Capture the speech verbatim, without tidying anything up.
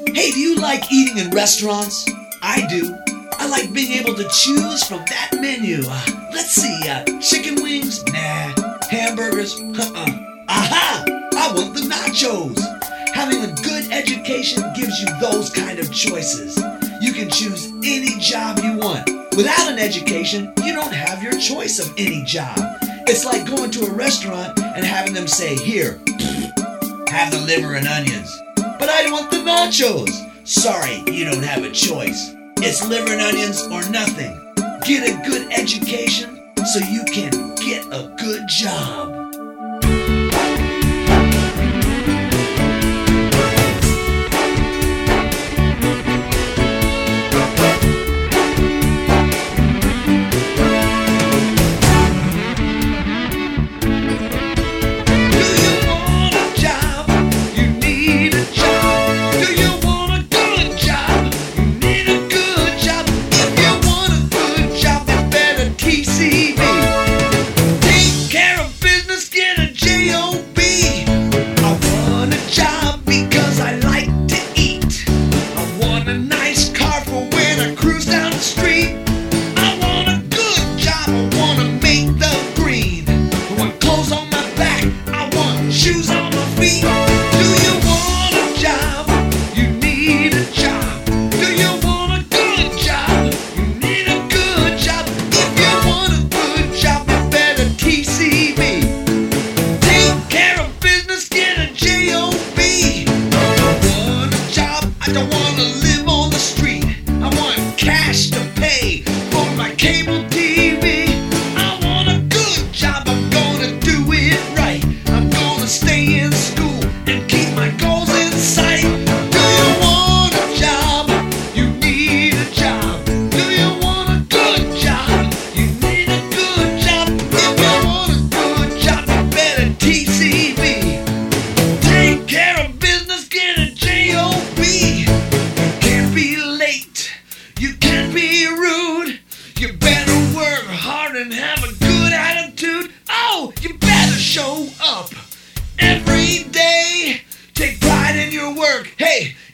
Hey, do you like eating in restaurants? I do. I like being able to choose from that menu. Uh, let's see, uh, chicken wings? Nah. Hamburgers? Uh-uh. Aha! I want the nachos. Having a good education gives you those kind of choices. You can choose any job you want. Without an education, you don't have your choice of any job. It's like going to a restaurant and having them say, here, have the liver and onions. But I want the nachos. Sorry, you don't have a choice. It's liver and onions or nothing. Get a good education so you can get a good job. Shoes on my feet. Do you want a job? You need a job. Do you want a good job? You need a good job. If you want a good job, you better T C me. Take care of business, get a J O B. I want a job, I don't want to live on the street. I want cash to pay for my cable T V. I want a good job, I'm gonna do it right. Stay in school and keep my goals in sight. Do you want a job? You need a job. Do you want a good job? You need a good job. If you want a good job, you better T C me. Take care of business, get a J O B. You can't be late. You can't be rude. You better work hard and have a good attitude. Oh, you better show up every day. Take pride in your work. Hey,